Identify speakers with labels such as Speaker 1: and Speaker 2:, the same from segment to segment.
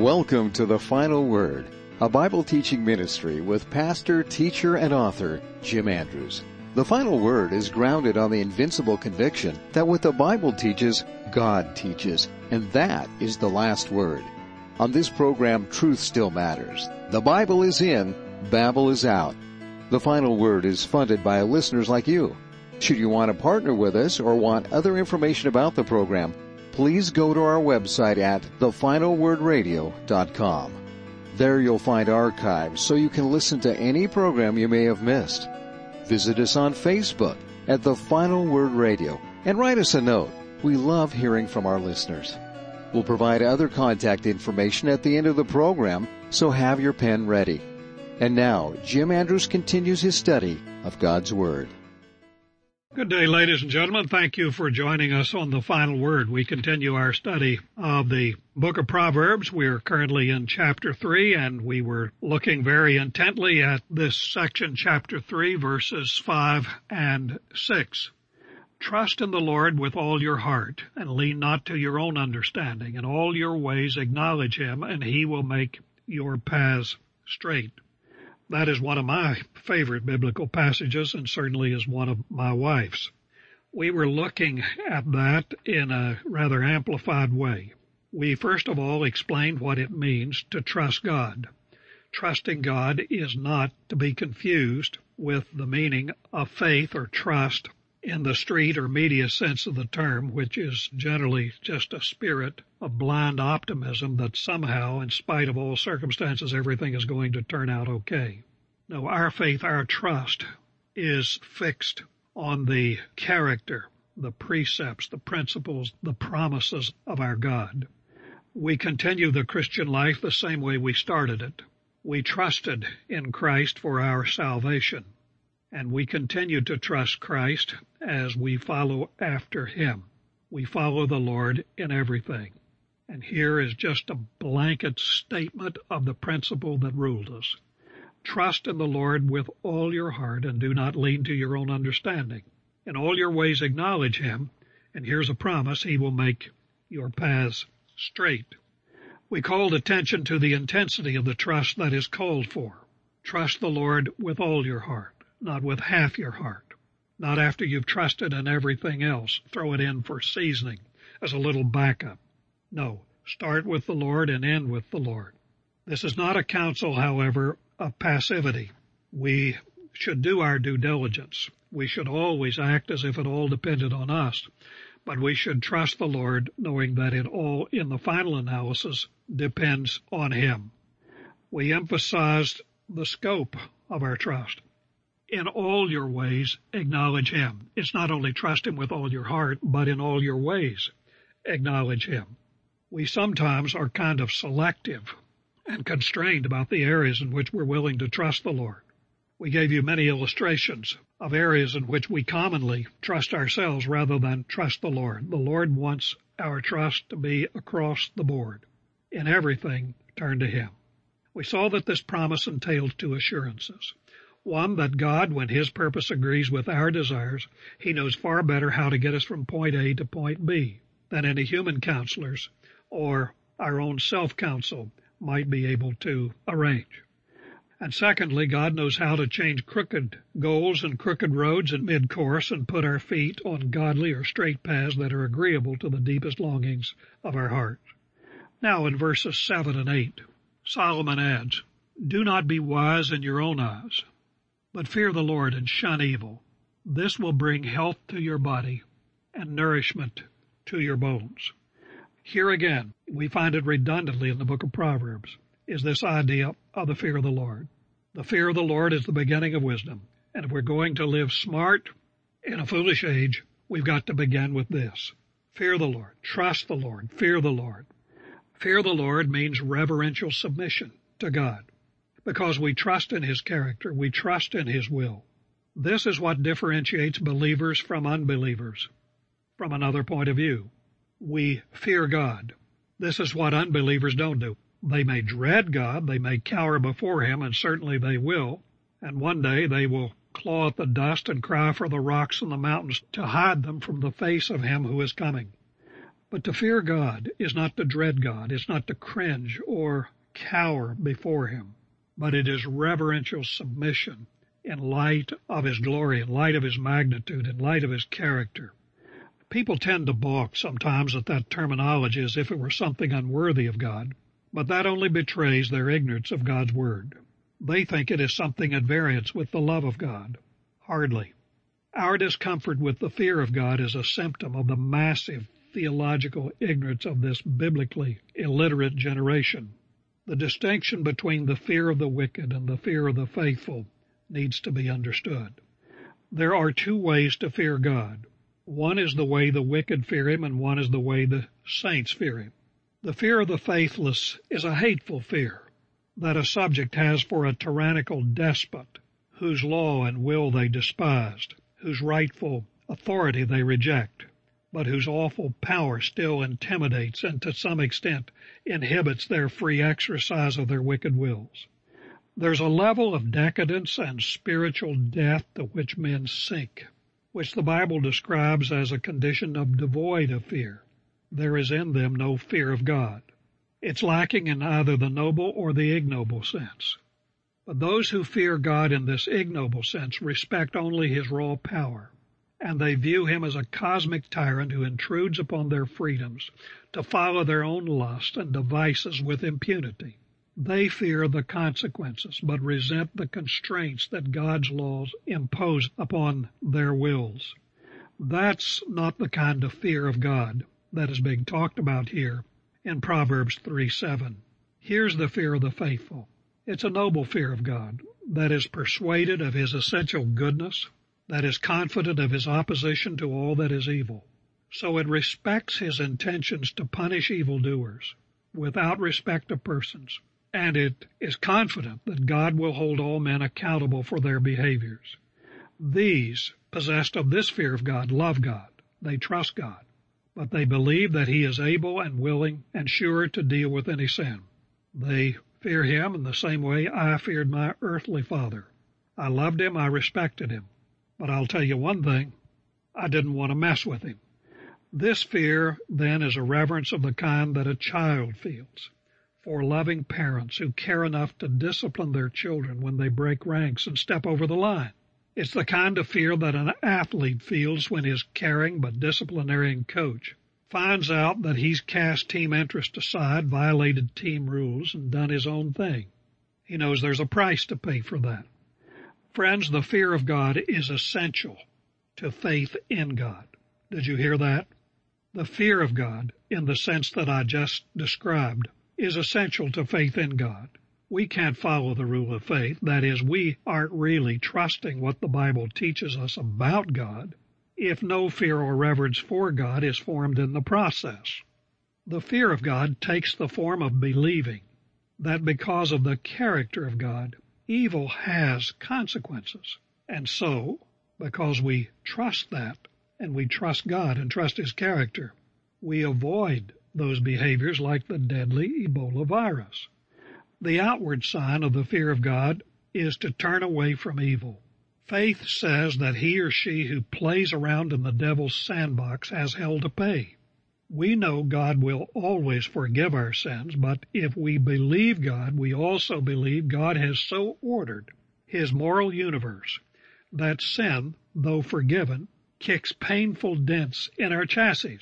Speaker 1: Welcome to The Final Word, a Bible teaching ministry with pastor, teacher, and author Jim Andrews. The Final Word is grounded on the invincible conviction that what the Bible teaches, God teaches, and that is the last word. On this program, truth still matters. The Bible is in, Babel is out. The Final Word is funded by listeners like you. Should you want to partner with us or want other information about the program, please go to our website at thefinalwordradio.com. There you'll find archives so you can listen to any program you may have missed. Visit us on Facebook at The Final Word Radio and write us a note. We love hearing from our listeners. We'll provide other contact information at the end of the program, so have your pen ready. And now, Jim Andrews continues his study of God's Word.
Speaker 2: Good day, ladies and gentlemen. Thank you for joining us on The Final Word. We continue our study of the book of Proverbs. We are currently in chapter 3, and we were looking very intently at this section, chapter 3, verses 5 and 6. Trust in the Lord with all your heart, and lean not to your own understanding. In all your ways acknowledge him, and he will make your paths straight. That is one of my favorite biblical passages, and certainly is one of my wife's. We were looking at that in a rather amplified way. We first of all explained what it means to trust God. Trusting God is not to be confused with the meaning of faith or trust in the street or media sense of the term, which is generally just a spirit of blind optimism that somehow, in spite of all circumstances, everything is going to turn out okay. No, our faith, our trust is fixed on the character, the precepts, the principles, the promises of our God. We continue the Christian life the same way we started it. We trusted in Christ for our salvation, and we continue to trust Christ as we follow after him. We follow the Lord in everything. And here is just a blanket statement of the principle that ruled us. Trust in the Lord with all your heart and do not lean to your own understanding. In all your ways acknowledge him, and here's a promise, he will make your paths straight. We called attention to the intensity of the trust that is called for. Trust the Lord with all your heart, not with half your heart. Not after you've trusted in everything else. Throw it in for seasoning as a little backup. No, start with the Lord and end with the Lord. This is not a counsel, however, of passivity. We should do our due diligence. We should always act as if it all depended on us, but we should trust the Lord, knowing that it all, in the final analysis, depends on him. We emphasized the scope of our trust. In all your ways, acknowledge him. It's not only trust him with all your heart, but in all your ways, acknowledge him. We sometimes are kind of selective and constrained about the areas in which we're willing to trust the Lord. We gave you many illustrations of areas in which we commonly trust ourselves rather than trust the Lord. The Lord wants our trust to be across the board. In everything, turn to him. We saw that this promise entails two assurances. One, that God, when his purpose agrees with our desires, he knows far better how to get us from point A to point B than any human counselors or our own self-counsel might be able to arrange. And secondly, God knows how to change crooked goals and crooked roads in mid-course and put our feet on godly or straight paths that are agreeable to the deepest longings of our hearts. Now in verses 7 and 8, Solomon adds, "Do not be wise in your own eyes, but fear the Lord and shun evil. This will bring health to your body and nourishment to your bones." Here again, we find it redundantly in the book of Proverbs, is this idea of the fear of the Lord. The fear of the Lord is the beginning of wisdom. And if we're going to live smart in a foolish age, we've got to begin with this. Fear the Lord, trust the Lord, fear the Lord. Fear the Lord means reverential submission to God, because we trust in his character, we trust in his will. This is what differentiates believers from unbelievers. From another point of view, we fear God. This is what unbelievers don't do. They may dread God, they may cower before him, and certainly they will, and one day they will claw at the dust and cry for the rocks and the mountains to hide them from the face of him who is coming. But to fear God is not to dread God. It's not to cringe or cower before him, but it is reverential submission in light of his glory, in light of his magnitude, in light of his character. People tend to balk sometimes at that terminology as if it were something unworthy of God, but that only betrays their ignorance of God's word. They think it is something at variance with the love of God. Hardly. Our discomfort with the fear of God is a symptom of the massive theological ignorance of this biblically illiterate generation. The distinction between the fear of the wicked and the fear of the faithful needs to be understood. There are two ways to fear God. One is the way the wicked fear him, and one is the way the saints fear him. The fear of the faithless is a hateful fear that a subject has for a tyrannical despot whose law and will they despised, whose rightful authority they reject, but whose awful power still intimidates and to some extent inhibits their free exercise of their wicked wills. There's a level of decadence and spiritual death to which men sink, which the Bible describes as a condition of devoid of fear. There is in them no fear of God. It's lacking in either the noble or the ignoble sense. But those who fear God in this ignoble sense respect only his raw power, and they view him as a cosmic tyrant who intrudes upon their freedoms to follow their own lust and devices with impunity. They fear the consequences, but resent the constraints that God's laws impose upon their wills. That's not the kind of fear of God that is being talked about here in Proverbs 3:7. Here's the fear of the faithful. It's a noble fear of God that is persuaded of his essential goodness, that is confident of his opposition to all that is evil. So it respects his intentions to punish evildoers without respect of persons, and it is confident that God will hold all men accountable for their behaviors. These, possessed of this fear of God, love God. They trust God, but they believe that he is able and willing and sure to deal with any sin. They fear him in the same way I feared my earthly father. I loved him, I respected him, but I'll tell you one thing, I didn't want to mess with him. This fear, then, is a reverence of the kind that a child feels for loving parents who care enough to discipline their children when they break ranks and step over the line. It's the kind of fear that an athlete feels when his caring but disciplinarian coach finds out that he's cast team interest aside, violated team rules, and done his own thing. He knows there's a price to pay for that. Friends, the fear of God is essential to faith in God. Did you hear that? The fear of God, in the sense that I just described, is essential to faith in God. We can't follow the rule of faith. That is, we aren't really trusting what the Bible teaches us about God if no fear or reverence for God is formed in the process. The fear of God takes the form of believing that because of the character of God, evil has consequences. And so, because we trust that, and we trust God and trust his character, we avoid those behaviors like the deadly Ebola virus. The outward sign of the fear of God is to turn away from evil. Faith says that he or she who plays around in the devil's sandbox has hell to pay. We know God will always forgive our sins, but if we believe God, we also believe God has so ordered his moral universe that sin, though forgiven, kicks painful dents in our chassis.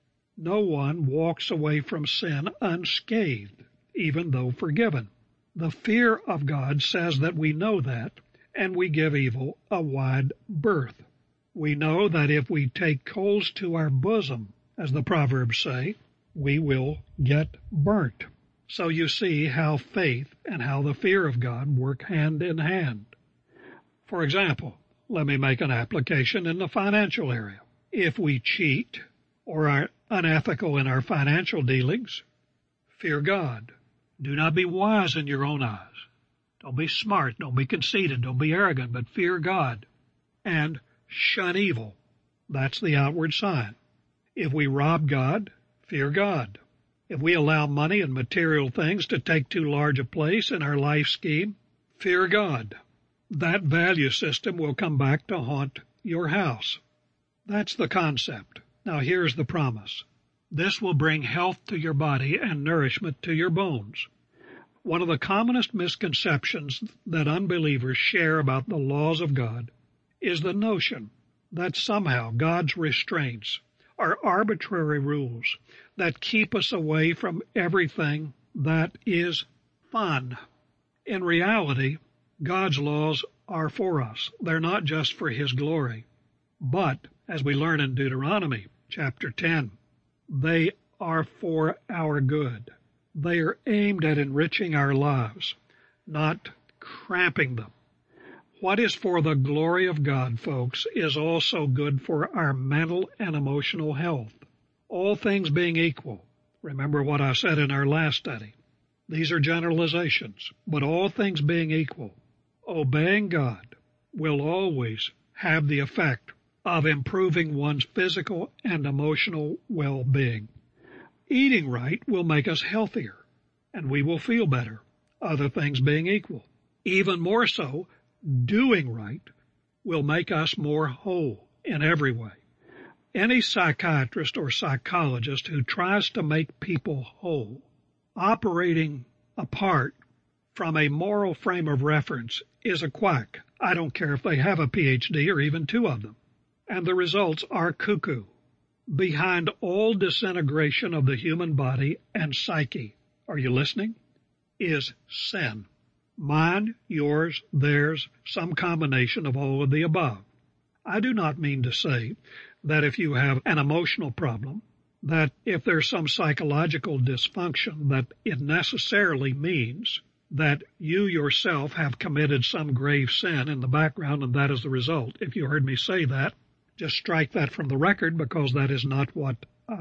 Speaker 2: No one walks away from sin unscathed, even though forgiven. The fear of God says that we know that, and we give evil a wide berth. We know that if we take coals to our bosom, as the Proverbs say, we will get burnt. So you see how faith and how the fear of God work hand in hand. For example, let me make an application in the financial area. If we cheat or are unethical in our financial dealings, fear God. Do not be wise in your own eyes. Don't be smart. Don't be conceited. Don't be arrogant, but fear God. And shun evil. That's the outward sign. If we rob God, fear God. If we allow money and material things to take too large a place in our life scheme, fear God. That value system will come back to haunt your house. That's the concept. Now here's the promise. This will bring health to your body and nourishment to your bones. One of the commonest misconceptions that unbelievers share about the laws of God is the notion that somehow God's restraints are arbitrary rules that keep us away from everything that is fun. In reality, God's laws are for us. They're not just for His glory, but, as we learn in Deuteronomy chapter 10, they are for our good. They are aimed at enriching our lives, not cramping them. What is for the glory of God, folks, is also good for our mental and emotional health. All things being equal, remember what I said in our last study. These are generalizations, but all things being equal, obeying God will always have the effect of improving one's physical and emotional well-being. Eating right will make us healthier, and we will feel better, other things being equal. Even more so, doing right will make us more whole in every way. Any psychiatrist or psychologist who tries to make people whole, operating apart from a moral frame of reference, is a quack. I don't care if they have a PhD or even two of them. And the results are cuckoo. Behind all disintegration of the human body and psyche, are you listening, is sin. Mine, yours, theirs, some combination of all of the above. I do not mean to say that if you have an emotional problem, that if there's some psychological dysfunction, that it necessarily means that you yourself have committed some grave sin in the background and that is the result. If you heard me say that, just strike that from the record, because that is not what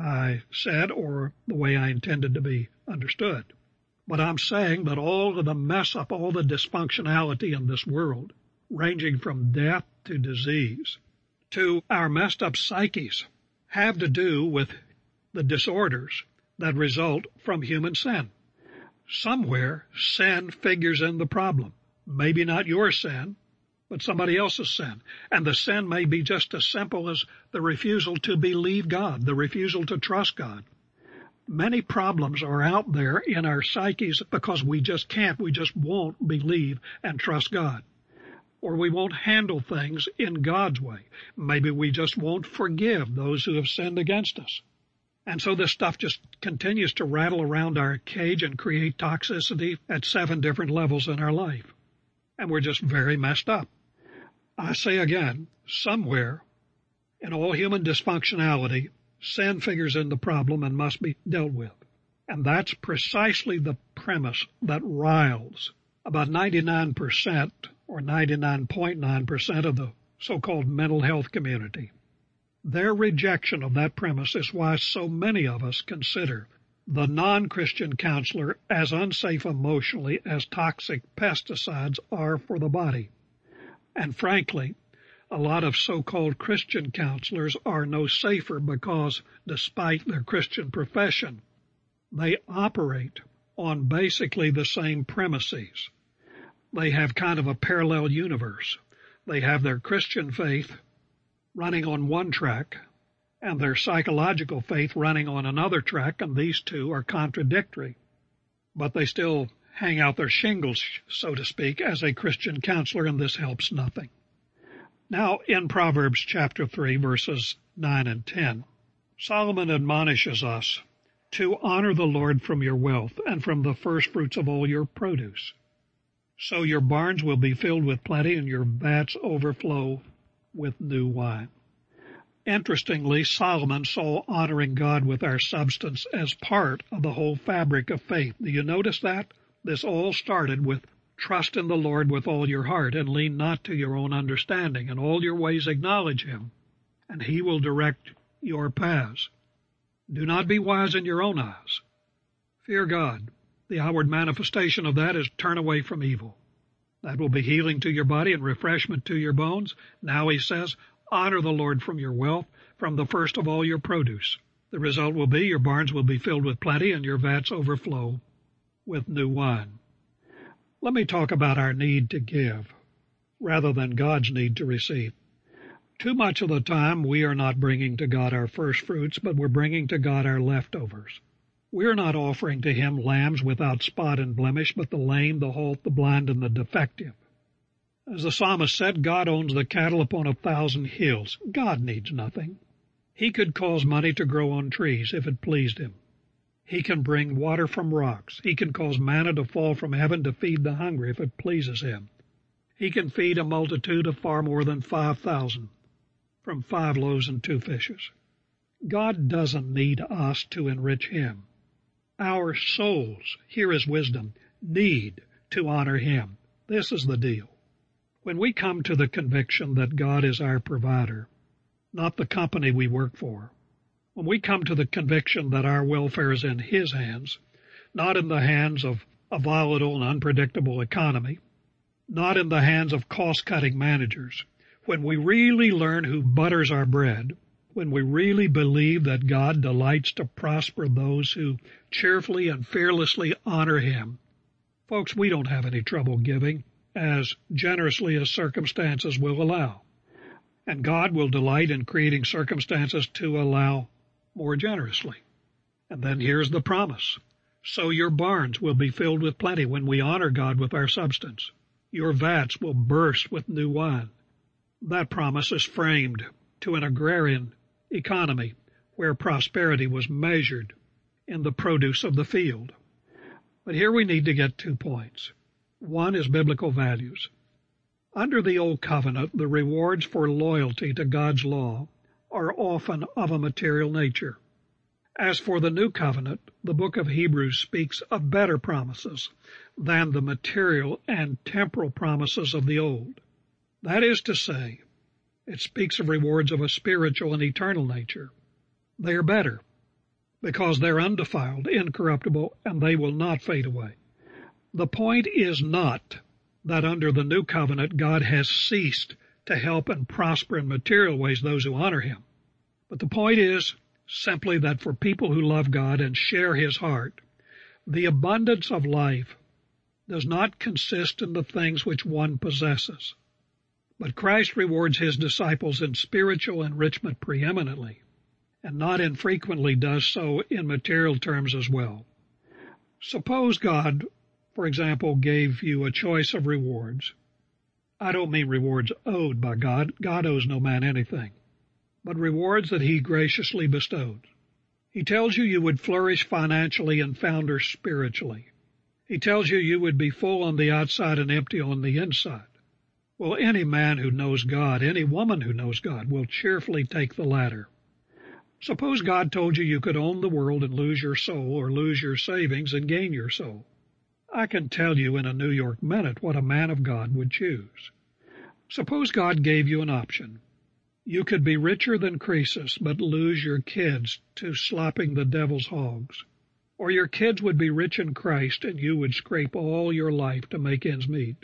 Speaker 2: I said or the way I intended to be understood. But I'm saying that all of the mess up, all the dysfunctionality in this world, ranging from death to disease, to our messed up psyches, have to do with the disorders that result from human sin. Somewhere, sin figures in the problem. Maybe not your sin, but somebody else's sin. And the sin may be just as simple as the refusal to believe God, the refusal to trust God. Many problems are out there in our psyches because we just won't believe and trust God. Or we won't handle things in God's way. Maybe we just won't forgive those who have sinned against us. And so this stuff just continues to rattle around our cage and create toxicity at 7 different levels in our life. And we're just very messed up. I say again, somewhere in all human dysfunctionality, sin figures in the problem and must be dealt with. And that's precisely the premise that riles about 99% or 99.9% of the so-called mental health community. Their rejection of that premise is why so many of us consider the non-Christian counselor as unsafe emotionally as toxic pesticides are for the body. And frankly, a lot of so-called Christian counselors are no safer because, despite their Christian profession, they operate on basically the same premises. They have kind of a parallel universe. They have their Christian faith running on one track and their psychological faith running on another track, and these two are contradictory. But they still hang out their shingles, so to speak, as a Christian counselor, and this helps nothing. Now, in Proverbs chapter 3, verses 9 and 10, Solomon admonishes us to honor the Lord from your wealth and from the first fruits of all your produce. So your barns will be filled with plenty and your vats overflow with new wine. Interestingly, Solomon saw honoring God with our substance as part of the whole fabric of faith. Do you notice that? This all started with trust in the Lord with all your heart and lean not to your own understanding. In all your ways acknowledge Him, and He will direct your paths. Do not be wise in your own eyes. Fear God. The outward manifestation of that is turn away from evil. That will be healing to your body and refreshment to your bones. Now he says, honor the Lord from your wealth, from the first of all your produce. The result will be your barns will be filled with plenty and your vats overflow with new wine. Let me talk about our need to give rather than God's need to receive. Too much of the time, we are not bringing to God our first fruits, but we're bringing to God our leftovers. We're not offering to Him lambs without spot and blemish, but the lame, the halt, the blind, and the defective. As the psalmist said, God owns the cattle upon 1,000 hills. God needs nothing. He could cause money to grow on trees if it pleased Him. He can bring water from rocks. He can cause manna to fall from heaven to feed the hungry if it pleases Him. He can feed a multitude of far more than 5,000 from 5 loaves and 2 fishes. God doesn't need us to enrich Him. Our souls, here is wisdom, need to honor Him. This is the deal. When we come to the conviction that God is our provider, not the company we work for, when we come to the conviction that our welfare is in His hands, not in the hands of a volatile and unpredictable economy, not in the hands of cost-cutting managers, when we really learn who butters our bread, when we really believe that God delights to prosper those who cheerfully and fearlessly honor Him, folks, we don't have any trouble giving as generously as circumstances will allow. And God will delight in creating circumstances to allow more generously. And then here's the promise. So your barns will be filled with plenty when we honor God with our substance. Your vats will burst with new wine. That promise is framed to an agrarian economy where prosperity was measured in the produce of the field. But here we need to get 2 points. One is biblical values. Under the Old Covenant, the rewards for loyalty to God's law are often of a material nature. As for the New Covenant, the book of Hebrews speaks of better promises than the material and temporal promises of the Old. That is to say, it speaks of rewards of a spiritual and eternal nature. They are better because they're undefiled, incorruptible, and they will not fade away. The point is not that under the New Covenant God has ceased to help and prosper in material ways those who honor Him. But the point is simply that for people who love God and share His heart, the abundance of life does not consist in the things which one possesses. But Christ rewards His disciples in spiritual enrichment preeminently, and not infrequently does so in material terms as well. Suppose God, for example, gave you a choice of rewards. I don't mean rewards owed by God. God owes no man anything, but rewards that He graciously bestowed. He tells you you would flourish financially and founder spiritually. He tells you you would be full on the outside and empty on the inside. Well, any man who knows God, any woman who knows God, will cheerfully take the latter. Suppose God told you you could own the world and lose your soul, or lose your savings and gain your soul. I can tell you in a New York minute what a man of God would choose. Suppose God gave you an option. You could be richer than Croesus, but lose your kids to slopping the devil's hogs. Or your kids would be rich in Christ, and you would scrape all your life to make ends meet.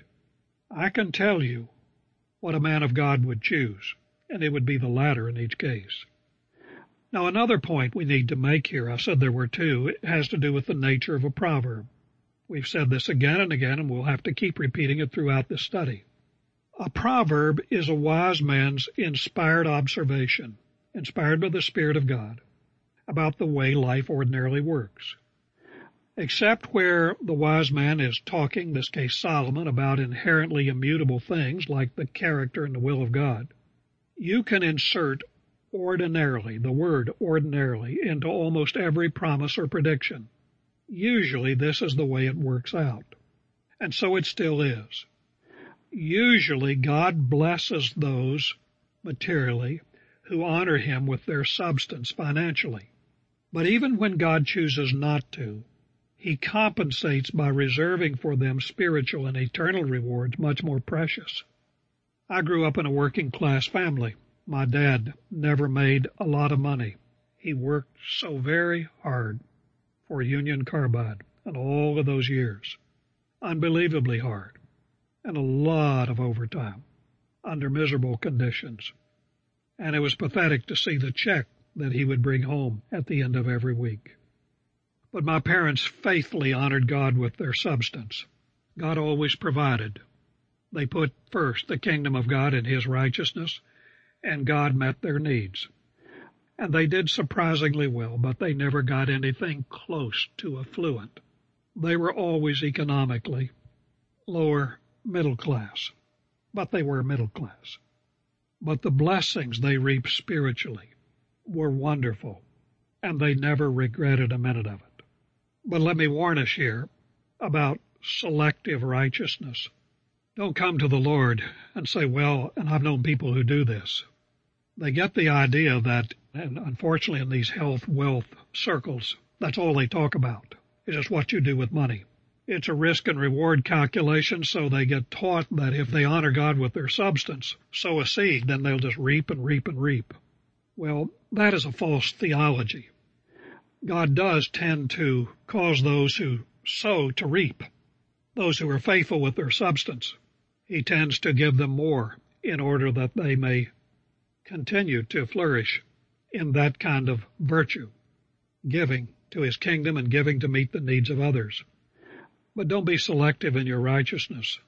Speaker 2: I can tell you what a man of God would choose, and it would be the latter in each case. Now, another point we need to make here, I said there were 2, it has to do with the nature of a proverb. We've said this again and again, and we'll have to keep repeating it throughout this study. A proverb is a wise man's inspired observation, inspired by the Spirit of God, about the way life ordinarily works. Except where the wise man is talking, in this case Solomon, about inherently immutable things like the character and the will of God, you can insert ordinarily, the word ordinarily, into almost every promise or prediction. Usually this is the way it works out, and so it still is. Usually God blesses those materially who honor Him with their substance financially. But even when God chooses not to, He compensates by reserving for them spiritual and eternal rewards much more precious. I grew up in a working-class family. My dad never made a lot of money. He worked so very hard for Union Carbide in all of those years. Unbelievably hard. And a lot of overtime under miserable conditions. And it was pathetic to see the check that he would bring home at the end of every week. But my parents faithfully honored God with their substance. God always provided. They put first the kingdom of God and His righteousness, and God met their needs. And they did surprisingly well, but they never got anything close to affluent. They were always economically lower middle class, but they were middle class. But the blessings they reaped spiritually were wonderful, and they never regretted a minute of it. But let me warn us here about selective righteousness. Don't come to the Lord and say, well, and I've known people who do this. They get the idea that, and unfortunately in these health, wealth circles, that's all they talk about, is just what you do with money. It's a risk and reward calculation, so they get taught that if they honor God with their substance, sow a seed, then they'll just reap and reap and reap. Well, that is a false theology. God does tend to cause those who sow to reap, those who are faithful with their substance. He tends to give them more in order that they may continue to flourish in that kind of virtue, giving to his kingdom and giving to meet the needs of others. But don't be selective in your righteousness.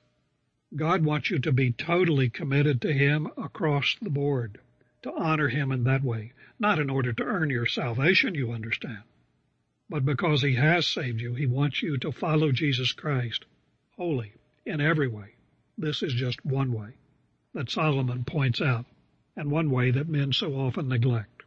Speaker 2: God wants you to be totally committed to him across the board, to honor him in that way, not in order to earn your salvation, you understand, but because he has saved you. He wants you to follow Jesus Christ wholly in every way. This is just one way that Solomon points out, and one way that men so often neglect.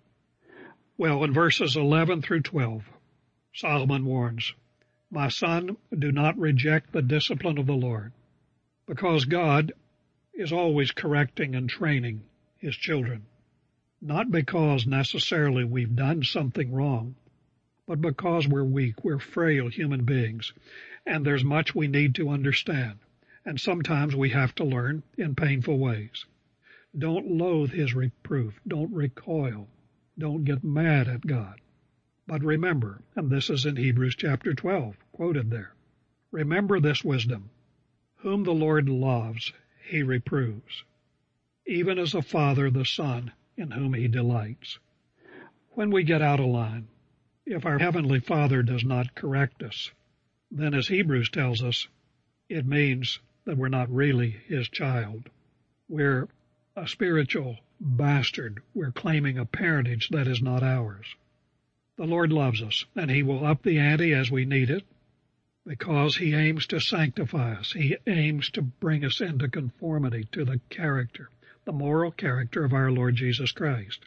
Speaker 2: Well, in verses 11 through 12, Solomon warns, "My son, do not reject the discipline of the Lord," because God is always correcting and training his children, not because necessarily we've done something wrong, but because we're weak, we're frail human beings, and there's much we need to understand, and sometimes we have to learn in painful ways. Don't loathe his reproof. Don't recoil. Don't get mad at God. But remember, and this is in Hebrews chapter 12, quoted there, remember this wisdom. Whom the Lord loves, he reproves, even as a father the son in whom he delights. When we get out of line, if our Heavenly Father does not correct us, then as Hebrews tells us, it means that we're not really his child. We're a spiritual bastard. We're claiming a parentage that is not ours. The Lord loves us, and he will up the ante as we need it, because he aims to sanctify us. He aims to bring us into conformity to the character, the moral character of our Lord Jesus Christ.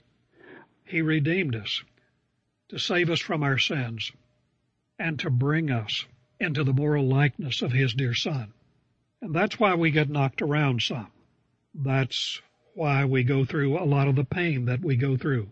Speaker 2: He redeemed us to save us from our sins and to bring us into the moral likeness of his dear Son. And that's why we get knocked around some. That's why we go through a lot of the pain that we go through.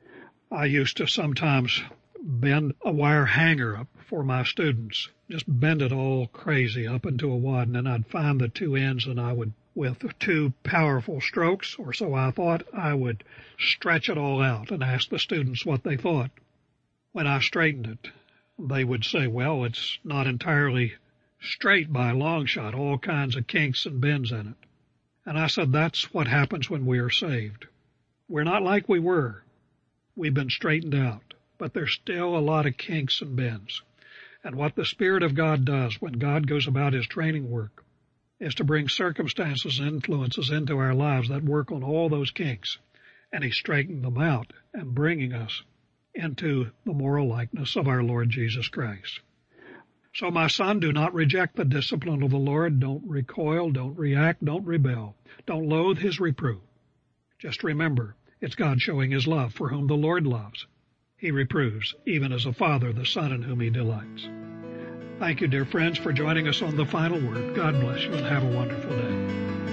Speaker 2: I used to sometimes bend a wire hanger up for my students, just bend it all crazy up into a wad, and then I'd find the two ends, and I would, with two powerful strokes, or so I thought, I would stretch it all out and ask the students what they thought. When I straightened it, they would say, well, it's not entirely straight by a long shot, all kinds of kinks and bends in it. And I said, that's what happens when we are saved. We're not like we were. We've been straightened out, but there's still a lot of kinks and bends. And what the Spirit of God does when God goes about his training work is to bring circumstances and influences into our lives that work on all those kinks. And he's straightening them out and bringing us into the moral likeness of our Lord Jesus Christ. So, my son, do not reject the discipline of the Lord. Don't recoil, don't react, don't rebel. Don't loathe his reproof. Just remember, it's God showing his love for whom the Lord loves. He reproves, even as a father the son in whom he delights. Thank you, dear friends, for joining us on The Final Word. God bless you and have a wonderful day.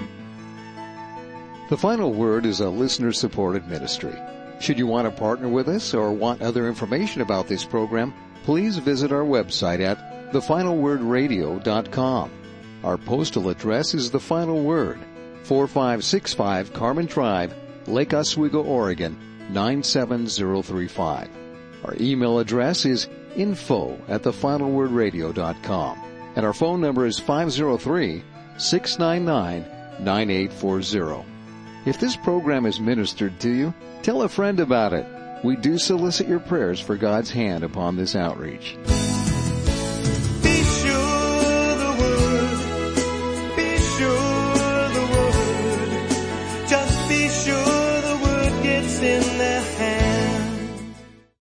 Speaker 1: The Final Word is a listener-supported ministry. Should you want to partner with us or want other information about this program, please visit our website at thefinalwordradio.com. Our postal address is The Final Word, 4565 Carmen Drive, Lake Oswego, Oregon, 97035. Our email address is info@thefinalwordradio.com. And our phone number is 503-699-9840. If this program is ministered to you, tell a friend about it. We do solicit your prayers for God's hand upon this outreach.